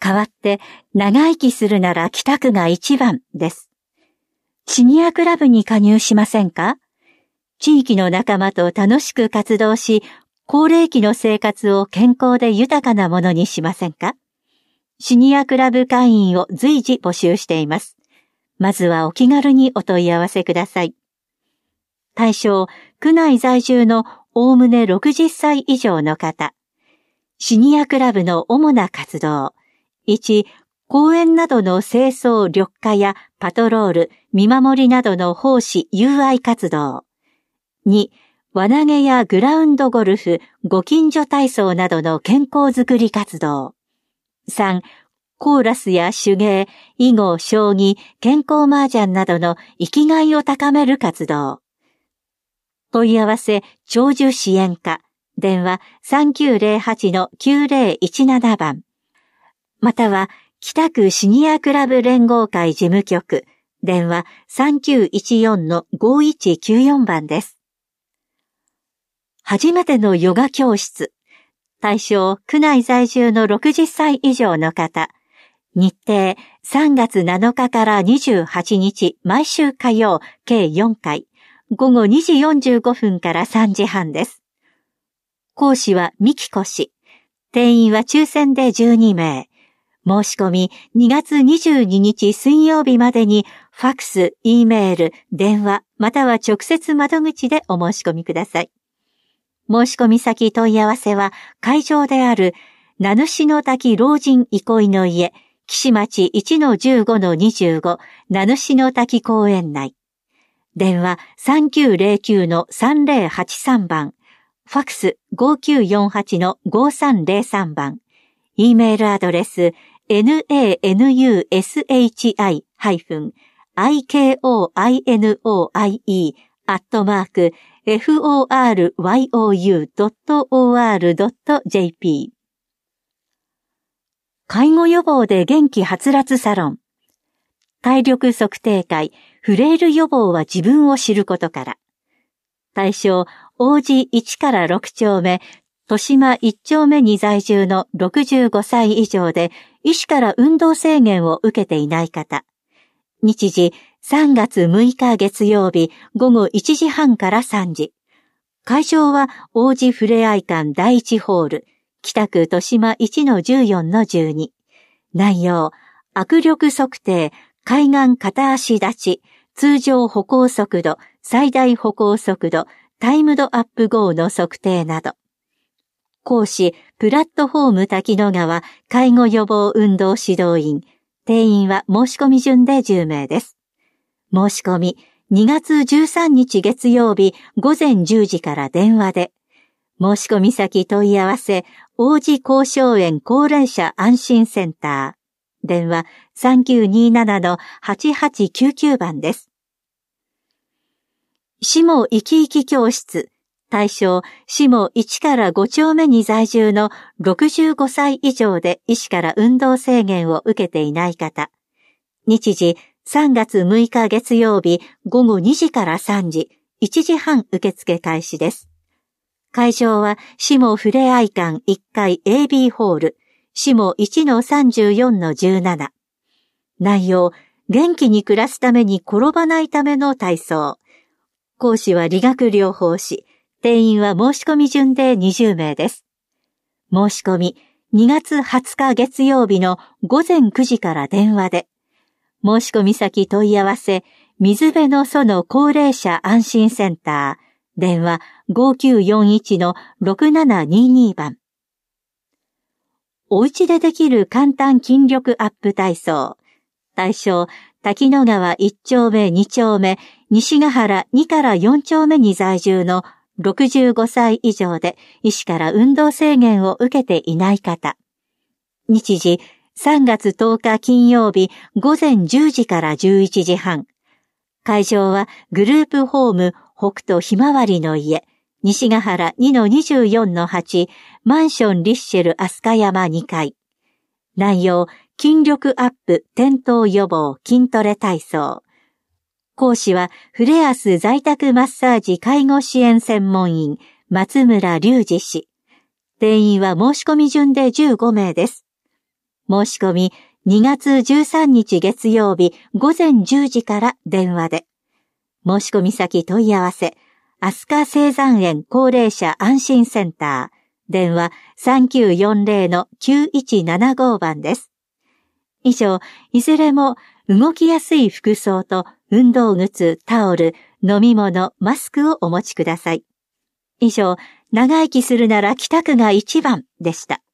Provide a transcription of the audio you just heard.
代わって長生きするなら北区が一番です。シニアクラブに加入しませんか？地域の仲間と楽しく活動し、高齢期の生活を健康で豊かなものにしませんか？シニアクラブ会員を随時募集しています。まずはお気軽にお問い合わせください。対象、区内在住のおおむね60歳以上の方。シニアクラブの主な活動。1、公園などの清掃緑化やパトロール、見守りなどの奉仕友愛活動。2、輪投げやグラウンドゴルフ、ご近所体操などの健康づくり活動。3、コーラスや手芸、囲碁、将棋、健康麻雀などの生きがいを高める活動。問い合わせ、長寿支援課、電話 3908-9017 番。または、北区シニアクラブ連合会事務局、電話 3914-5194 番です。初めてのヨガ教室。対象、区内在住の60歳以上の方。日程、3月7日から28日、毎週火曜、計4回。午後2時45分から3時半です。講師はみきこ氏。定員は抽選で12名。申し込み2月22日水曜日までにファクス、Eメール、電話、または直接窓口でお申し込みください。申し込み先問い合わせは会場である名主の滝老人憩いの家、岸町 1-15-25 名主の滝公園内。電話 3909-3083 番。ファクス 5948-5303 番。Eメールアドレスnanushi-ikoinoie@foryu.or.jp 介護予防で元気はつらつサロン。体力測定会、フレイル予防は自分を知ることから。対象、王子1から6丁目、豊島1丁目に在住の65歳以上で、医師から運動制限を受けていない方。日時、3月6日月曜日、午後1時半から3時。会場は、王子ふれあい館第1ホール、北区豊島 1-14-12。内容、握力測定、海岸片足立ち、通常歩行速度、最大歩行速度、タイムドアップ号の測定など。講師、プラットフォーム滝野川介護予防運動指導員。定員は申し込み順で10名です。申し込み、2月13日月曜日午前10時から電話で。申し込み先問い合わせ、王子公荘園高齢者安心センター。電話 3927-8899 番です。しも生き生き教室。対象、しも1から5丁目に在住の65歳以上で医師から運動制限を受けていない方。日時、3月6日月曜日午後2時から3時、1時半受付開始です。会場は、しもふれあい館1階 AB ホール、しも 1-34-17。内容、元気に暮らすために転ばないための体操。講師は理学療法士。定員は申し込み順で20名です。申し込み、2月20日月曜日の午前9時から電話で。申し込み先問い合わせ、水辺の園高齢者安心センター。電話 5941-6722 番。お家でできる簡単筋力アップ体操。対象、滝野川1丁目2丁目、西ヶ原2から4丁目に在住の65歳以上で医師から運動制限を受けていない方。日時、3月10日金曜日午前10時から11時半。会場はグループホーム北斗ひまわりの家、西ヶ原 2-24-8 マンションリッシェル飛鳥山2階。内容、筋力アップ、転倒予防、筋トレ体操。講師はフレアス在宅マッサージ介護支援専門員松村隆二氏。定員は申し込み順で15名です。 申し込み2月13日月曜日午前10時から電話で。申し込み先問い合わせ、飛鳥青山園高齢者安心センター。電話 3940-9175 番です。以上、いずれも動きやすい服装と運動靴、タオル、飲み物、マスクをお持ちください。以上、長生きするなら北区が一番でした。